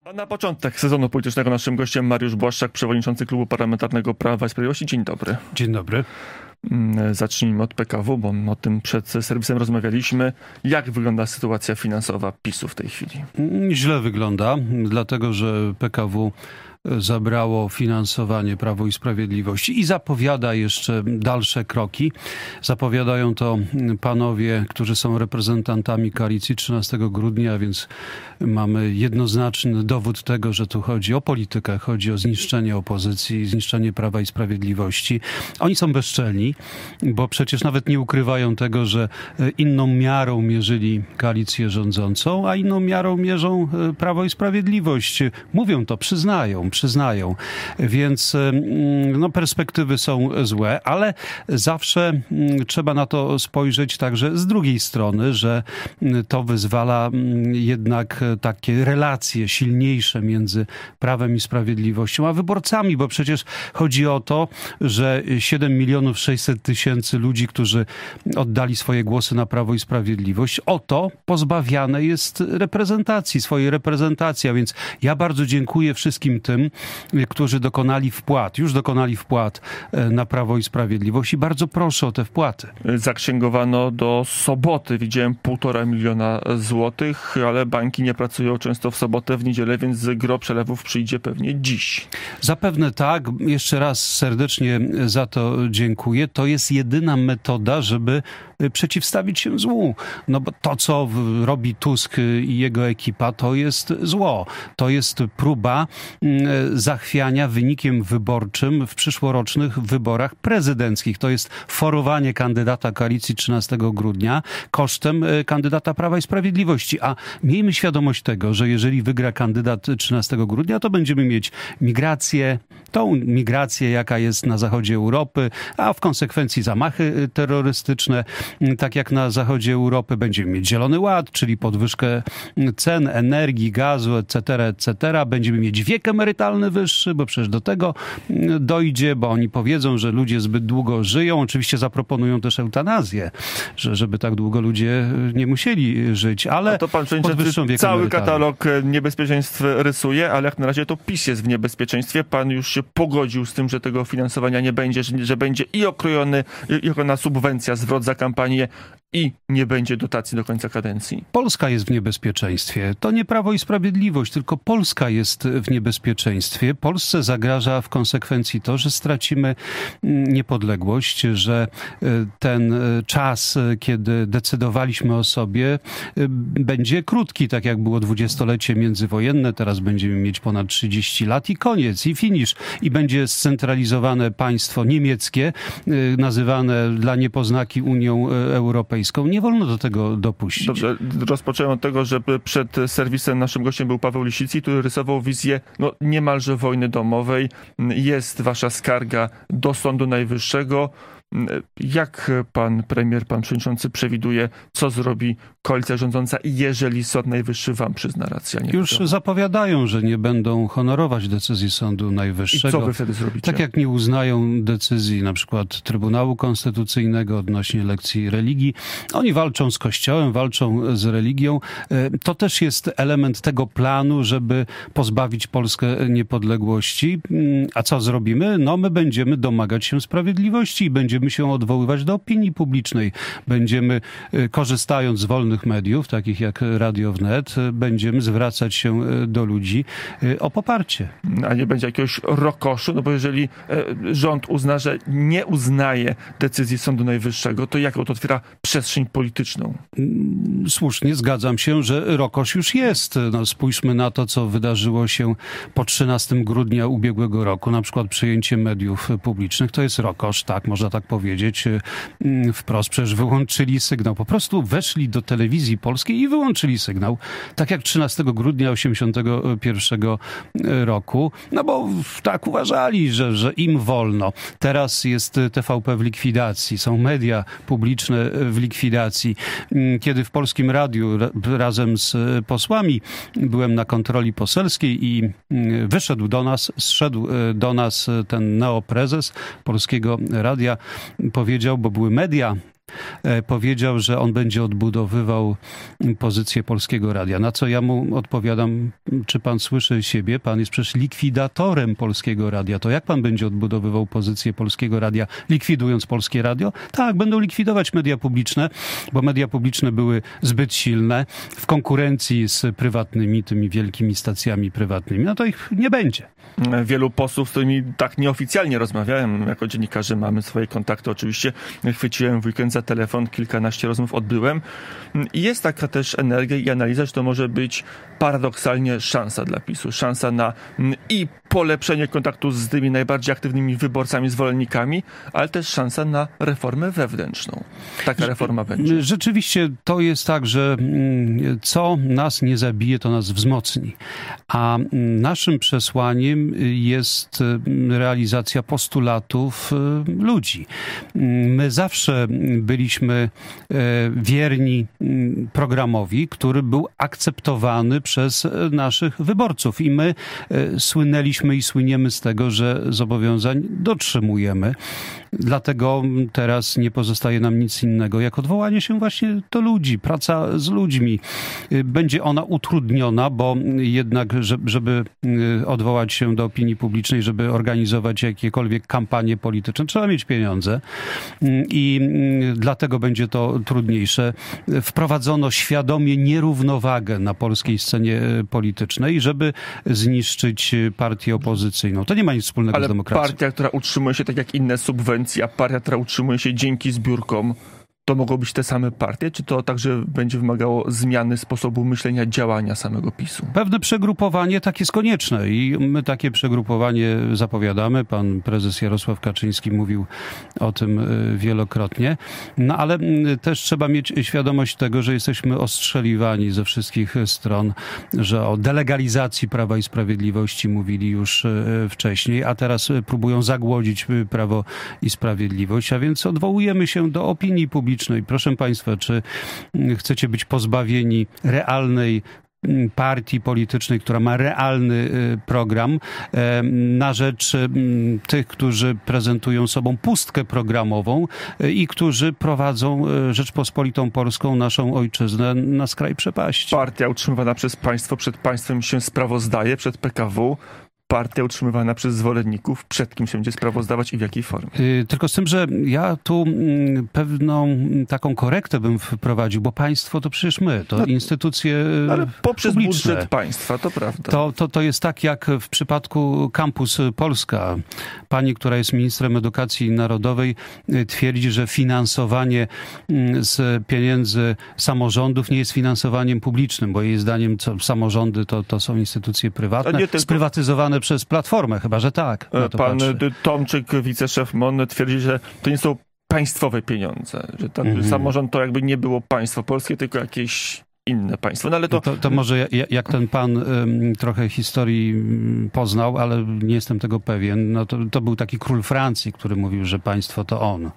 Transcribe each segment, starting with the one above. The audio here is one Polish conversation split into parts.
A na początek sezonu politycznego naszym gościem Mariusz Błaszczak, przewodniczący Klubu Parlamentarnego Prawa i Sprawiedliwości. Dzień dobry. Dzień dobry. Zacznijmy od PKW, bo o tym przed serwisem rozmawialiśmy. Jak wygląda sytuacja finansowa PiS-u w tej chwili? Źle wygląda, dlatego że PKW zabrało finansowanie Prawo i Sprawiedliwości i zapowiada jeszcze dalsze kroki. Zapowiadają to panowie, którzy są reprezentantami koalicji 13 grudnia, więc mamy jednoznaczny dowód tego, że tu chodzi o politykę, chodzi o zniszczenie opozycji, zniszczenie Prawa i Sprawiedliwości. Oni są bezczelni, bo przecież nawet nie ukrywają tego, że inną miarą mierzyli koalicję rządzącą, a inną miarą mierzą Prawo i Sprawiedliwość. Mówią to, przyznają. Więc perspektywy są złe, ale zawsze trzeba na to spojrzeć także z drugiej strony, że to wyzwala jednak takie relacje silniejsze między Prawem i Sprawiedliwością a wyborcami, bo przecież chodzi o to, że 7 600 000 ludzi, którzy oddali swoje głosy na Prawo i Sprawiedliwość, o to pozbawiane jest swojej reprezentacji. A więc ja bardzo dziękuję wszystkim tym, którzy już dokonali wpłat na Prawo i Sprawiedliwość i bardzo proszę o te wpłaty. Zaksięgowano do soboty, widziałem 1,5 miliona złotych, ale banki nie pracują często w sobotę, w niedzielę, więc gro przelewów przyjdzie pewnie dziś. Zapewne tak. Jeszcze raz serdecznie za to dziękuję. To jest jedyna metoda, żeby przeciwstawić się złu. No bo to, co robi Tusk i jego ekipa, to jest zło. To jest próba zachwiania wynikiem wyborczym w przyszłorocznych wyborach prezydenckich. To jest forowanie kandydata koalicji 13 grudnia kosztem kandydata Prawa i Sprawiedliwości. A miejmy świadomość tego, że jeżeli wygra kandydat 13 grudnia, to będziemy mieć tą migrację, jaka jest na zachodzie Europy, a w konsekwencji zamachy terrorystyczne, tak jak na zachodzie Europy. Będziemy mieć Zielony Ład, czyli podwyżkę cen energii, gazu, etc. Będziemy mieć wiek emerytalny wyższy, bo przecież do tego dojdzie, bo oni powiedzą, że ludzie zbyt długo żyją. Oczywiście zaproponują też eutanazję, żeby tak długo ludzie nie musieli żyć, ale to pan przewodniczący cały katalog niebezpieczeństw rysuje, ale jak na razie to PiS jest w niebezpieczeństwie. Pan już się pogodził z tym, że tego finansowania nie będzie, że będzie i okrojona subwencja, zwrot za kampanię i nie będzie dotacji do końca kadencji. Polska jest w niebezpieczeństwie. To nie Prawo i Sprawiedliwość, tylko Polska jest w niebezpieczeństwie. Polsce zagraża w konsekwencji to, że stracimy niepodległość, że ten czas, kiedy decydowaliśmy o sobie, będzie krótki, tak jak było 20-lecie międzywojenne. Teraz będziemy mieć ponad 30 lat i koniec, i finisz. I będzie scentralizowane państwo niemieckie, nazywane dla niepoznaki Unią Europejską. Nie wolno do tego dopuścić. Dobrze, rozpocząłem od tego, że przed serwisem naszym gościem był Paweł Lisicki, który rysował wizję niemalże wojny domowej. Jest wasza skarga do Sądu Najwyższego. Jak pan premier, pan przewodniczący przewiduje, co zrobi koalicja rządząca, jeżeli Sąd Najwyższy wam przyzna rację? Już zapowiadają, że nie będą honorować decyzji Sądu Najwyższego. I co wy wtedy zrobicie? Tak jak nie uznają decyzji na przykład Trybunału Konstytucyjnego odnośnie lekcji religii. Oni walczą z Kościołem, walczą z religią. To też jest element tego planu, żeby pozbawić Polskę niepodległości. A co zrobimy? My będziemy domagać się sprawiedliwości i będziemy się odwoływać do opinii publicznej. Będziemy, korzystając z wolnych mediów, takich jak Radio Wnet, będziemy zwracać się do ludzi o poparcie. A nie będzie jakiegoś rokoszu? Bo jeżeli rząd uzna, że nie uznaje decyzji Sądu Najwyższego, to jaką to otwiera przestrzeń polityczną? Słusznie, zgadzam się, że rokosz już jest. Spójrzmy na to, co wydarzyło się po 13 grudnia ubiegłego roku, na przykład przejęcie mediów publicznych. To jest rokosz, tak, można tak powiedzieć wprost. Przecież wyłączyli sygnał. Po prostu weszli do telewizji polskiej i wyłączyli sygnał. Tak jak 13 grudnia 1981 roku. Bo tak uważali, że im wolno. Teraz jest TVP w likwidacji. Są media publiczne w likwidacji. Kiedy w Polskim Radiu razem z posłami byłem na kontroli poselskiej i zszedł do nas ten neoprezes Polskiego Radia, powiedział, bo były media powiedział, że on będzie odbudowywał pozycję Polskiego Radia. Na co ja mu odpowiadam, czy pan słyszy siebie? Pan jest przecież likwidatorem Polskiego Radia. To jak pan będzie odbudowywał pozycję Polskiego Radia, likwidując Polskie Radio? Tak, będą likwidować media publiczne, bo media publiczne były zbyt silne w konkurencji z prywatnymi, tymi wielkimi stacjami prywatnymi. No to ich nie będzie. Wielu posłów, z którymi tak nieoficjalnie rozmawiałem, jako dziennikarze mamy swoje kontakty, oczywiście chwyciłem w weekend za telefon, kilkanaście rozmów odbyłem i jest taka też energia i analiza, że to może być paradoksalnie szansa dla PiS-u, szansa na i polepszenie kontaktu z tymi najbardziej aktywnymi wyborcami, zwolennikami, ale też szansa na reformę wewnętrzną. Taka reforma będzie. Rzeczywiście to jest tak, że co nas nie zabije, to nas wzmocni. A naszym przesłaniem jest realizacja postulatów ludzi. My zawsze byliśmy wierni programowi, który był akceptowany przez naszych wyborców i my słynęliśmy i słyniemy z tego, że zobowiązań dotrzymujemy. Dlatego teraz nie pozostaje nam nic innego, jak odwołanie się właśnie do ludzi, praca z ludźmi. Będzie ona utrudniona, bo jednak, żeby odwołać się do opinii publicznej, żeby organizować jakiekolwiek kampanie polityczne, trzeba mieć pieniądze i dlatego będzie to trudniejsze. Wprowadzono świadomie nierównowagę na polskiej scenie politycznej, żeby zniszczyć partię opozycyjną. To nie ma nic wspólnego z demokracją. Ale partia, która utrzymuje się tak jak inne subwencje, a partia, która utrzymuje się dzięki zbiórkom, to mogą być te same partie? Czy to także będzie wymagało zmiany sposobu myślenia, działania samego PiS-u? Pewne przegrupowanie tak jest konieczne i my takie przegrupowanie zapowiadamy. Pan prezes Jarosław Kaczyński mówił o tym wielokrotnie. No ale też trzeba mieć świadomość tego, że jesteśmy ostrzeliwani ze wszystkich stron, że o delegalizacji Prawa i Sprawiedliwości mówili już wcześniej, a teraz próbują zagłodzić Prawo i Sprawiedliwość, a więc odwołujemy się do opinii publicznej. Proszę państwa, czy chcecie być pozbawieni realnej partii politycznej, która ma realny program na rzecz tych, którzy prezentują sobą pustkę programową i którzy prowadzą Rzeczpospolitą Polską, naszą ojczyznę, na skraj przepaści. Partia utrzymywana przez państwo, przed państwem się sprawozdaje, przed PKW. Partia utrzymywana przez zwolenników, przed kim się będzie sprawozdawać i w jakiej formie? Tylko z tym, że ja tu pewną taką korektę bym wprowadził, bo państwo to przecież my, to instytucje ale poprzez publiczne. Budżet państwa, to prawda. To jest tak jak w przypadku Campus Polska. Pani, która jest ministrem edukacji narodowej, twierdzi, że finansowanie z pieniędzy samorządów nie jest finansowaniem publicznym, bo jej zdaniem samorządy to są instytucje prywatne, sprywatyzowane przez Platformę, chyba że tak. Pan Tomczyk, wiceszef MON, twierdzi, że to nie są państwowe pieniądze, że samorząd to jakby nie było państwo polskie, tylko jakieś inne państwo. No ale to może jak ten pan trochę historii poznał, ale nie jestem tego pewien, no to był taki król Francji, który mówił, że państwo to on.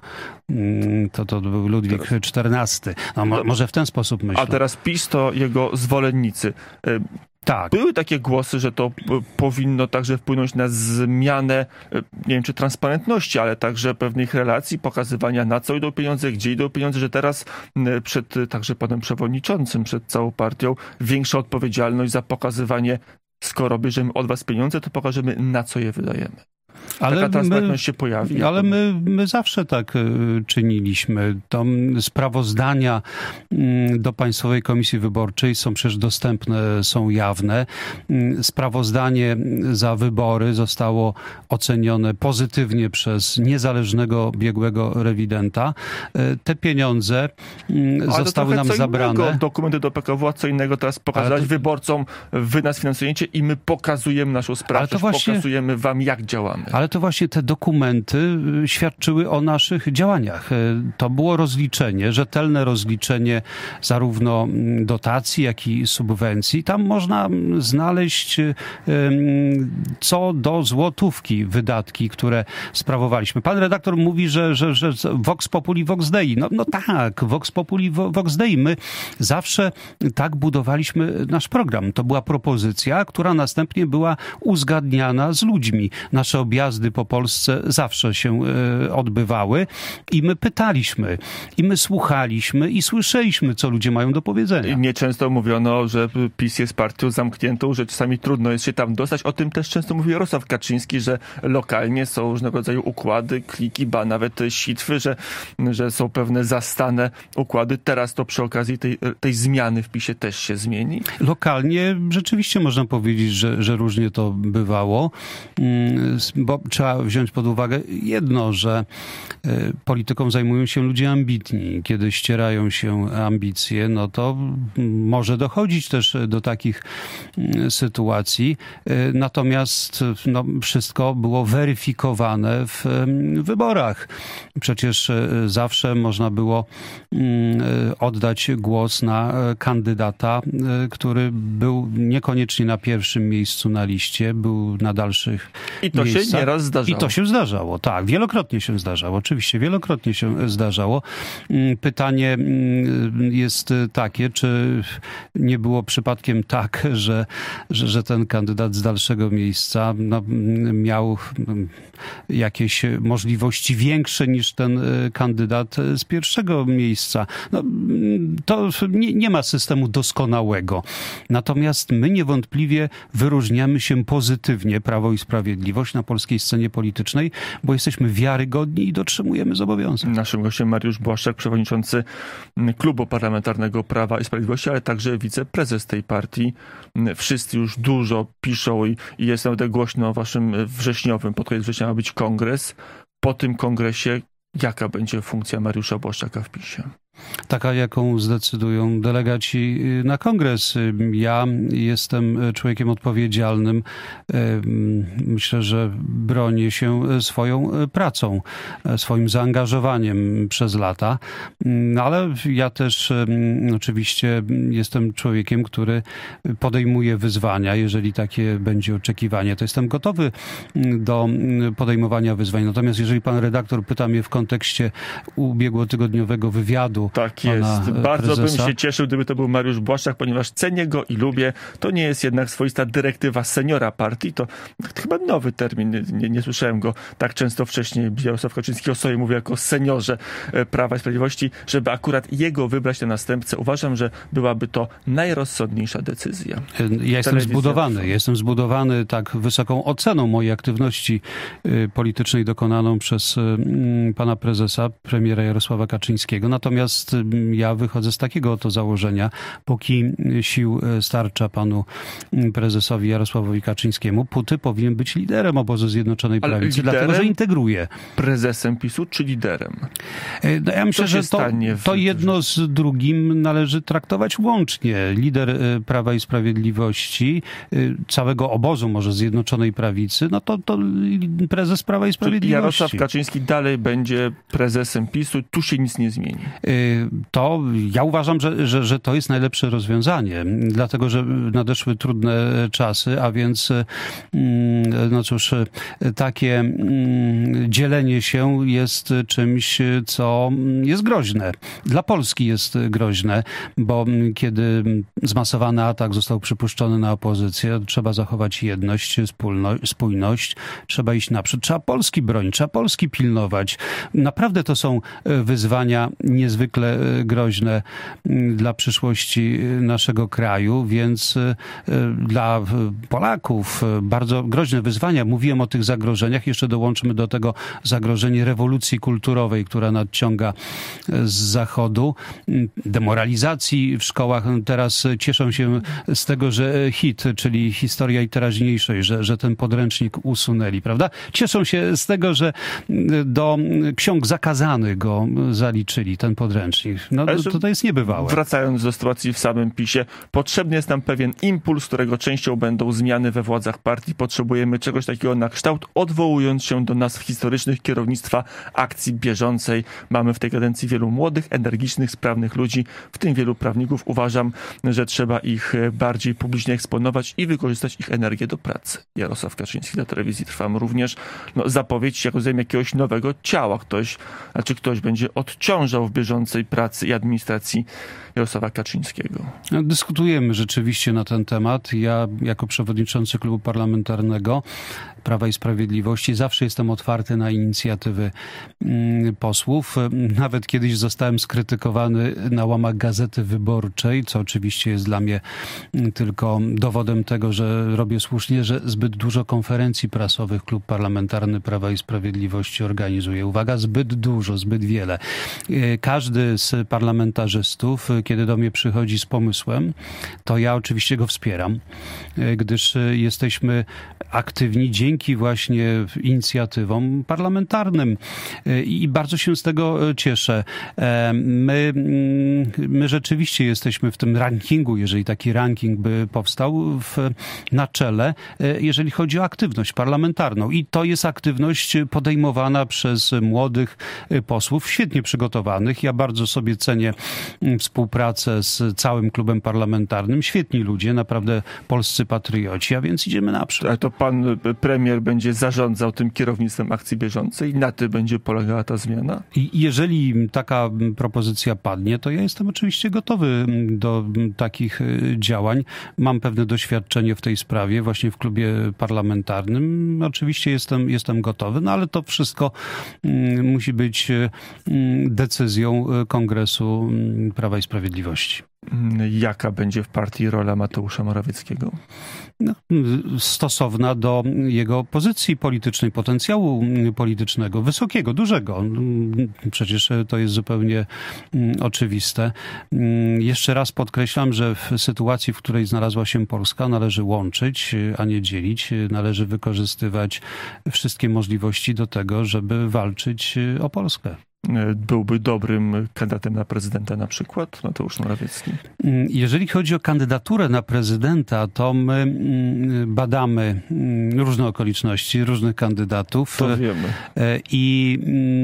To był Ludwik XIV. No, może w ten sposób myślę. A teraz PiS to jego zwolennicy. Tak. Były takie głosy, że to powinno także wpłynąć na zmianę, nie wiem czy transparentności, ale także pewnych relacji, pokazywania na co idą pieniądze, gdzie idą pieniądze, że teraz przed także panem przewodniczącym, przed całą partią większa odpowiedzialność za pokazywanie, skoro bierzemy od was pieniądze, to pokażemy na co je wydajemy. Taka transparentność się pojawi. Ale my zawsze tak czyniliśmy. To sprawozdania do Państwowej Komisji Wyborczej są przecież dostępne, są jawne. Sprawozdanie za wybory zostało ocenione pozytywnie przez niezależnego biegłego rewidenta. Te pieniądze zostały nam zabrane. Dokumenty do PKW, a co innego teraz pokazać wyborcom, wy nas finansujecie i my pokazujemy naszą sprawczość, pokazujemy wam jak działamy. Ale to właśnie te dokumenty świadczyły o naszych działaniach. To było rozliczenie, rzetelne rozliczenie zarówno dotacji, jak i subwencji. Tam można znaleźć co do złotówki wydatki, które sprawowaliśmy. Pan redaktor mówi, że Vox Populi, Vox Dei. No tak, Vox Populi, Vox Dei. My zawsze tak budowaliśmy nasz program. To była propozycja, która następnie była uzgadniana z ludźmi. Nasze objawy objazdy po Polsce zawsze się odbywały i my pytaliśmy, i my słuchaliśmy i słyszeliśmy, co ludzie mają do powiedzenia. Nieczęsto mówiono, że PiS jest partią zamkniętą, że czasami trudno jest się tam dostać. O tym też często mówi Jarosław Kaczyński, że lokalnie są różnego rodzaju układy, kliki, ba nawet sitwy, że są pewne zastane układy. Teraz to przy okazji tej zmiany w PiS-ie też się zmieni? Lokalnie rzeczywiście można powiedzieć, że różnie to bywało, bo trzeba wziąć pod uwagę jedno, że polityką zajmują się ludzie ambitni. Kiedy ścierają się ambicje, no to może dochodzić też do takich sytuacji. Natomiast wszystko było weryfikowane w wyborach. Przecież zawsze można było oddać głos na kandydata, który był niekoniecznie na pierwszym miejscu na liście, był na dalszych I to miejscach. się nieraz zdarzało. I to się zdarzało, tak. Wielokrotnie się zdarzało. Oczywiście, wielokrotnie się zdarzało. Pytanie jest takie, czy nie było przypadkiem tak, że ten kandydat z dalszego miejsca miał jakieś możliwości większe niż ten kandydat z pierwszego miejsca. To nie ma systemu doskonałego. Natomiast my niewątpliwie wyróżniamy się pozytywnie, Prawo i Sprawiedliwość, na polskiej scenie politycznej, bo jesteśmy wiarygodni i dotrzymujemy zobowiązań. Naszym gościem Mariusz Błaszczak, przewodniczący Klubu Parlamentarnego Prawa i Sprawiedliwości, ale także wiceprezes tej partii. Wszyscy już dużo piszą i jest nawet głośno o waszym wrześniowym, pod koniec września ma być kongres. Po tym kongresie jaka będzie funkcja Mariusza Błaszczaka w PiS-ie? Taka, jaką zdecydują delegaci na kongres. Ja jestem człowiekiem odpowiedzialnym. Myślę, że bronię się swoją pracą, swoim zaangażowaniem przez lata. Ale ja też oczywiście jestem człowiekiem, który podejmuje wyzwania. Jeżeli takie będzie oczekiwanie, to jestem gotowy do podejmowania wyzwań. Natomiast jeżeli pan redaktor pyta mnie w kontekście ubiegłotygodniowego wywiadu, tak jest. Bardzo bym się cieszył, gdyby to był Mariusz Błaszczak, ponieważ cenię go i lubię. To nie jest jednak swoista dyrektywa seniora partii. To chyba nowy termin. Nie słyszałem go tak często wcześniej. Jarosław Kaczyński o sobie mówi jako seniorze Prawa i Sprawiedliwości, żeby akurat jego wybrać na następcę. Uważam, że byłaby to najrozsądniejsza decyzja. Ja jestem zbudowany tak wysoką oceną mojej aktywności politycznej dokonaną przez pana prezesa, premiera Jarosława Kaczyńskiego. Natomiast ja wychodzę z takiego oto założenia, póki sił starcza panu prezesowi Jarosławowi Kaczyńskiemu, póty powinien być liderem obozu Zjednoczonej Prawicy, dlatego że integruje. Prezesem PiS-u czy liderem? Ja myślę, że to jedno z drugim należy traktować łącznie. Lider Prawa i Sprawiedliwości, całego obozu może Zjednoczonej Prawicy, no to prezes Prawa i Sprawiedliwości. Jarosław Kaczyński dalej będzie prezesem PiS-u, tu się nic nie zmieni. To ja uważam, że to jest najlepsze rozwiązanie, dlatego że nadeszły trudne czasy, a więc no cóż, takie dzielenie się jest czymś, co jest groźne. Dla Polski jest groźne, bo kiedy zmasowany atak został przypuszczony na opozycję, trzeba zachować jedność, spójność, trzeba iść naprzód, trzeba Polski bronić, trzeba Polski pilnować. Naprawdę to są wyzwania niezwykle groźne dla przyszłości naszego kraju, więc dla Polaków bardzo groźne wyzwania. Mówiłem o tych zagrożeniach, jeszcze dołączymy do tego zagrożenie rewolucji kulturowej, która nadciąga z zachodu, demoralizacji w szkołach. Teraz cieszą się z tego, że HIT, czyli historia i teraźniejszość, że ten podręcznik usunęli, prawda? Cieszą się z tego, że do ksiąg zakazanych go zaliczyli, ten podręcznik. No to jest niebywałe. Wracając do sytuacji w samym PiS-ie, potrzebny jest nam pewien impuls, którego częścią będą zmiany we władzach partii. Potrzebujemy czegoś takiego na kształt, odwołując się do nazw historycznych kierownictwa akcji bieżącej. Mamy w tej kadencji wielu młodych, energicznych, sprawnych ludzi, w tym wielu prawników. Uważam, że trzeba ich bardziej publicznie eksponować i wykorzystać ich energię do pracy. Jarosław Kaczyński dla Telewizji Trwam również zapowiedź jakiegoś nowego ciała. Ktoś będzie odciążał w bieżącej pracy i administracji Jarosława Kaczyńskiego? Dyskutujemy rzeczywiście na ten temat. Ja jako przewodniczący Klubu Parlamentarnego Prawa i Sprawiedliwości zawsze jestem otwarty na inicjatywy posłów. Nawet kiedyś zostałem skrytykowany na łamach Gazety Wyborczej, co oczywiście jest dla mnie tylko dowodem tego, że robię słusznie, że zbyt dużo konferencji prasowych Klub Parlamentarny Prawa i Sprawiedliwości organizuje. Uwaga, zbyt dużo, zbyt wiele. Każdy z parlamentarzystów, kiedy do mnie przychodzi z pomysłem, to ja oczywiście go wspieram, gdyż jesteśmy aktywni dzięki właśnie inicjatywom parlamentarnym i bardzo się z tego cieszę. My rzeczywiście jesteśmy w tym rankingu, jeżeli taki ranking by powstał, na czele, jeżeli chodzi o aktywność parlamentarną. I to jest aktywność podejmowana przez młodych posłów, świetnie przygotowanych. Ja bardzo sobie cenię współpracę z całym klubem parlamentarnym. Świetni ludzie, naprawdę polscy patrioci, a więc idziemy naprzód. Ale to pan premier będzie zarządzał tym kierownictwem akcji bieżącej i na tym będzie polegała ta zmiana? Jeżeli taka propozycja padnie, to ja jestem oczywiście gotowy do takich działań. Mam pewne doświadczenie w tej sprawie właśnie w klubie parlamentarnym. Oczywiście jestem gotowy, no ale to wszystko musi być decyzją Kongresu Prawa i Sprawiedliwości. Jaka będzie w partii rola Mateusza Morawieckiego? No, stosowna do jego pozycji politycznej, potencjału politycznego, wysokiego, dużego. Przecież to jest zupełnie oczywiste. Jeszcze raz podkreślam, że w sytuacji, w której znalazła się Polska, należy łączyć, a nie dzielić. Należy wykorzystywać wszystkie możliwości do tego, żeby walczyć o Polskę. Byłby dobrym kandydatem na prezydenta na przykład Mateusz Morawiecki? Jeżeli chodzi o kandydaturę na prezydenta, to my badamy różne okoliczności, różnych kandydatów. To wiemy. I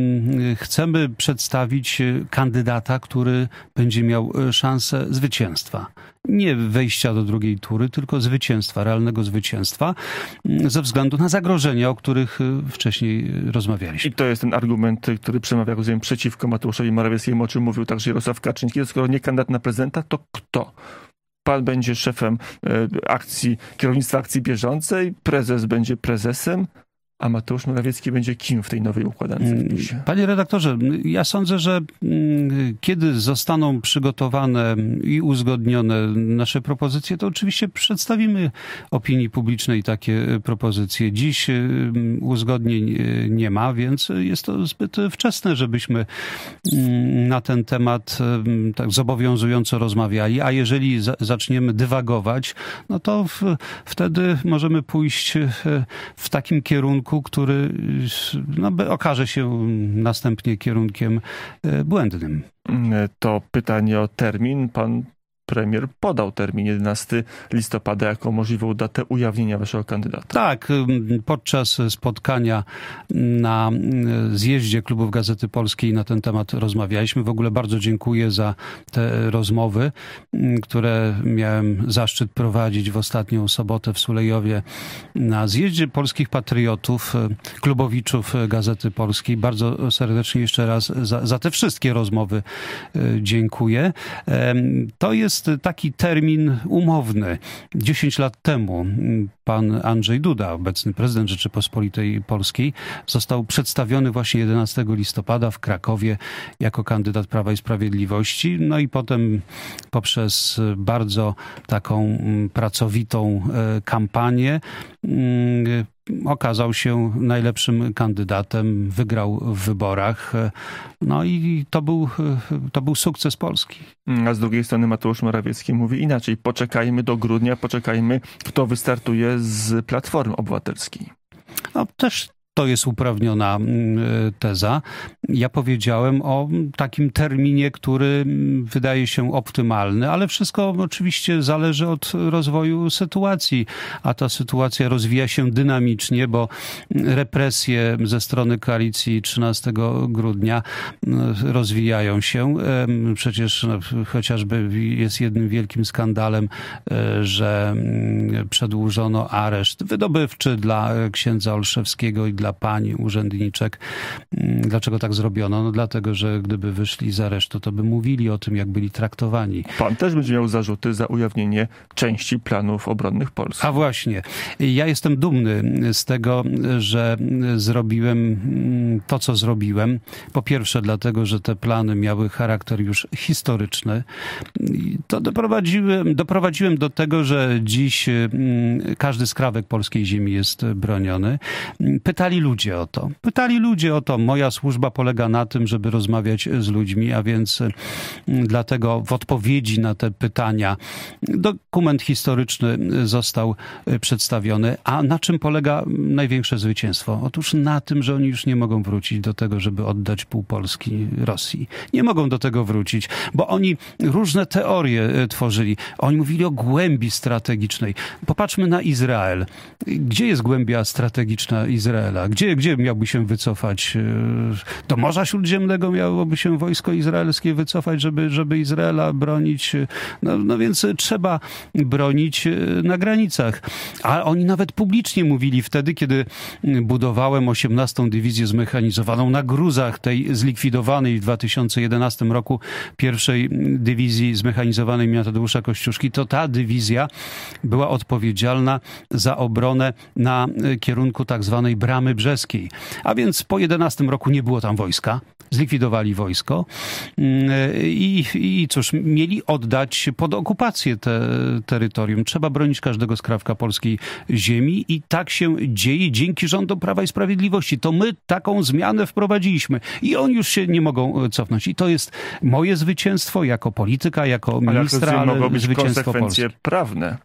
chcemy przedstawić kandydata, który będzie miał szansę zwycięstwa. Nie wejścia do drugiej tury, tylko zwycięstwa, realnego zwycięstwa, ze względu na zagrożenia, o których wcześniej rozmawialiśmy. I to jest ten argument, który przemawia, rozumiem, przeciwko Mateuszowi Morawieckiemu, o czym mówił także Jarosław Kaczyński. Skoro nie kandydat na prezydenta, to kto? Pan będzie szefem kierownictwa akcji bieżącej, prezes będzie prezesem, a Mateusz Morawiecki będzie kim w tej nowej układance w PiS-ie? Panie redaktorze, ja sądzę, że kiedy zostaną przygotowane i uzgodnione nasze propozycje, to oczywiście przedstawimy opinii publicznej takie propozycje. Dziś uzgodnień nie ma, więc jest to zbyt wczesne, żebyśmy na ten temat tak zobowiązująco rozmawiali. A jeżeli zaczniemy dywagować, no to wtedy możemy pójść w takim kierunku, który okaże się następnie kierunkiem błędnym. To pytanie o termin. Pan premier podał termin 11 listopada jako możliwą datę ujawnienia waszego kandydata. Tak, podczas spotkania na zjeździe klubów Gazety Polskiej na ten temat rozmawialiśmy. W ogóle bardzo dziękuję za te rozmowy, które miałem zaszczyt prowadzić w ostatnią sobotę w Sulejowie na zjeździe polskich patriotów, klubowiczów Gazety Polskiej. Bardzo serdecznie jeszcze raz za te wszystkie rozmowy dziękuję. To jest taki termin umowny. 10 lat temu pan Andrzej Duda, obecny prezydent Rzeczypospolitej Polskiej, został przedstawiony właśnie 11 listopada w Krakowie jako kandydat Prawa i Sprawiedliwości. No i potem poprzez bardzo taką pracowitą kampanię okazał się najlepszym kandydatem, wygrał w wyborach. No i to był sukces Polski. A z drugiej strony Mateusz Morawiecki mówi inaczej. Poczekajmy do grudnia, poczekajmy, kto wystartuje z Platformy Obywatelskiej. No też to jest uprawniona teza. Ja powiedziałem o takim terminie, który wydaje się optymalny, ale wszystko oczywiście zależy od rozwoju sytuacji, a ta sytuacja rozwija się dynamicznie, bo represje ze strony koalicji 13 grudnia rozwijają się. Przecież chociażby jest jednym wielkim skandalem, że przedłużono areszt wydobywczy dla księdza Olszewskiego i dla dla pań urzędniczek. Dlaczego tak zrobiono? No dlatego, że gdyby wyszli z aresztu, to by mówili o tym, jak byli traktowani. Pan też będzie miał zarzuty za ujawnienie części planów obronnych Polski. A właśnie. Ja jestem dumny z tego, że zrobiłem to, co zrobiłem. Po pierwsze dlatego, że te plany miały charakter już historyczny. To doprowadziłem do tego, że dziś każdy skrawek polskiej ziemi jest broniony. Pytali ludzie o to. Moja służba polega na tym, żeby rozmawiać z ludźmi, a więc dlatego w odpowiedzi na te pytania dokument historyczny został przedstawiony. A na czym polega największe zwycięstwo? Otóż na tym, że oni już nie mogą wrócić do tego, żeby oddać pół Polski Rosji. Nie mogą do tego wrócić, bo oni różne teorie tworzyli. Oni mówili o głębi strategicznej. Popatrzmy na Izrael. Gdzie jest głębia strategiczna Izraela? Gdzie miałby się wycofać? Do Morza Śródziemnego miałoby się wojsko izraelskie wycofać, żeby Izraela bronić. No więc trzeba bronić na granicach. A oni nawet publicznie mówili wtedy, kiedy budowałem 18. Dywizję Zmechanizowaną na gruzach tej zlikwidowanej w 2011 roku pierwszej dywizji zmechanizowanej imienia Tadeusza Kościuszki, to ta dywizja była odpowiedzialna za obronę na kierunku tak zwanej Bramy Brzeskiej. A więc po 11 roku nie było tam wojska. Zlikwidowali wojsko i cóż, mieli oddać pod okupację te terytorium. Trzeba bronić każdego skrawka polskiej ziemi i tak się dzieje dzięki rządom Prawa i Sprawiedliwości. To my taką zmianę wprowadziliśmy i oni już się nie mogą cofnąć. I to jest moje zwycięstwo jako polityka, jako ministra, ale mogą być zwycięstwo konsekwencje Polski. Prawne.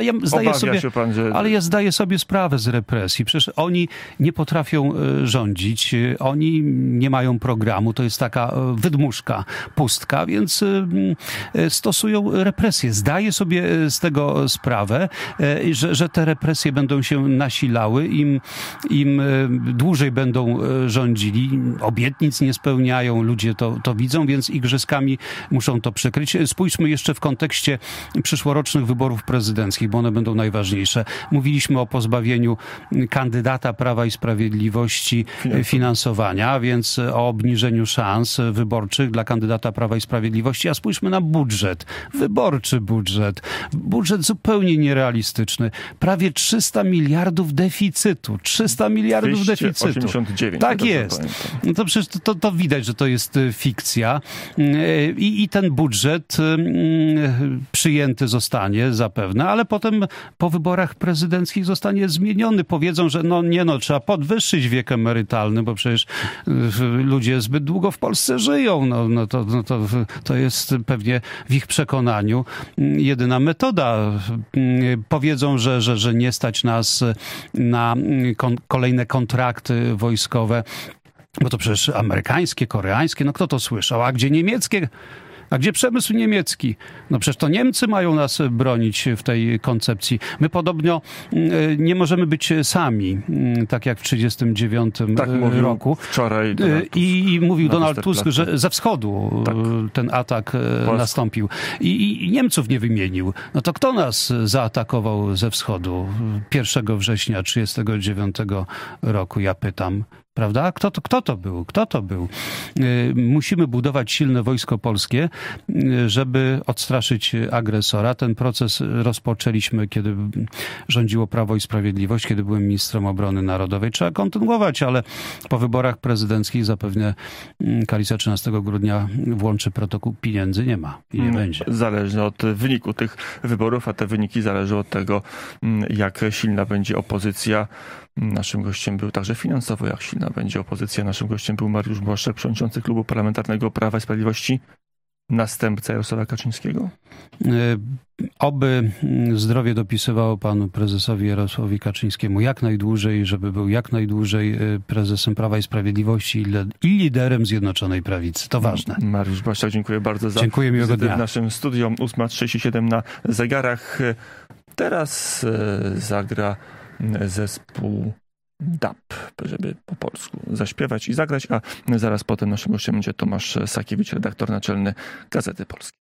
Ale ja zdaję sobie sprawę z represji. Przecież oni nie potrafią rządzić, oni nie mają programu, to jest taka wydmuszka, pustka, więc stosują represje. Zdaję sobie z tego sprawę, że te represje będą się nasilały, im dłużej będą rządzili, obietnic nie spełniają, ludzie to widzą, więc igrzyskami muszą to przykryć. Spójrzmy jeszcze w kontekście przyszłorocznych wyborów prezydenckich, bo one będą najważniejsze. Mówiliśmy o pozbawieniu kandydata Prawa i Sprawiedliwości finansowania, a więc o obniżeniu szans wyborczych dla kandydata Prawa i Sprawiedliwości. A spójrzmy na budżet. Wyborczy budżet. Budżet zupełnie nierealistyczny. Prawie 300 miliardów deficytu. 300 miliardów deficytu. 289. Tak jest. No to przecież to widać, że to jest fikcja. I ten budżet przyjęty zostanie zapewne, ale potem po wyborach prezydenckich zostanie zmieniony. Powiedzą, że trzeba podwyższyć wiek emerytalny, bo przecież ludzie zbyt długo w Polsce żyją. To jest pewnie w ich przekonaniu jedyna metoda. Powiedzą, że nie stać nas na kolejne kontrakty wojskowe, bo to przecież amerykańskie, koreańskie, kto to słyszał? A gdzie niemieckie? A gdzie przemysł niemiecki? Przecież to Niemcy mają nas bronić w tej koncepcji. My podobno nie możemy być sami, tak jak w 1939 roku. Wczoraj I mówił Donald Tusk, że ze wschodu ten atak nastąpił. I Niemców nie wymienił. To kto nas zaatakował ze wschodu 1 września 1939 roku? Ja pytam. Prawda? Kto to był? Musimy budować silne wojsko polskie, żeby odstraszyć agresora. Ten proces rozpoczęliśmy, kiedy rządziło Prawo i Sprawiedliwość, kiedy byłem ministrem obrony narodowej. Trzeba kontynuować, ale po wyborach prezydenckich zapewne koalicja 13 grudnia włączy protokół. Pieniędzy nie ma i nie będzie. Zależy od wyniku tych wyborów, a te wyniki zależą od tego, jak silna będzie opozycja. Naszym gościem był także finansowo, jak silna będzie opozycja. Naszym gościem był Mariusz Błaszczak, przewodniczący Klubu Parlamentarnego Prawa i Sprawiedliwości, następca Jarosława Kaczyńskiego? Oby zdrowie dopisywało panu prezesowi Jarosławowi Kaczyńskiemu jak najdłużej, żeby był jak najdłużej prezesem Prawa i Sprawiedliwości i liderem Zjednoczonej Prawicy. To ważne. Mariusz Błaszczak, dziękuję bardzo za wizytę w naszym studiu. 8:37 na zegarach. Teraz zagra zespół DAP, żeby po polsku zaśpiewać i zagrać, a zaraz potem naszym gościem będzie Tomasz Sakiewicz, redaktor naczelny Gazety Polskiej.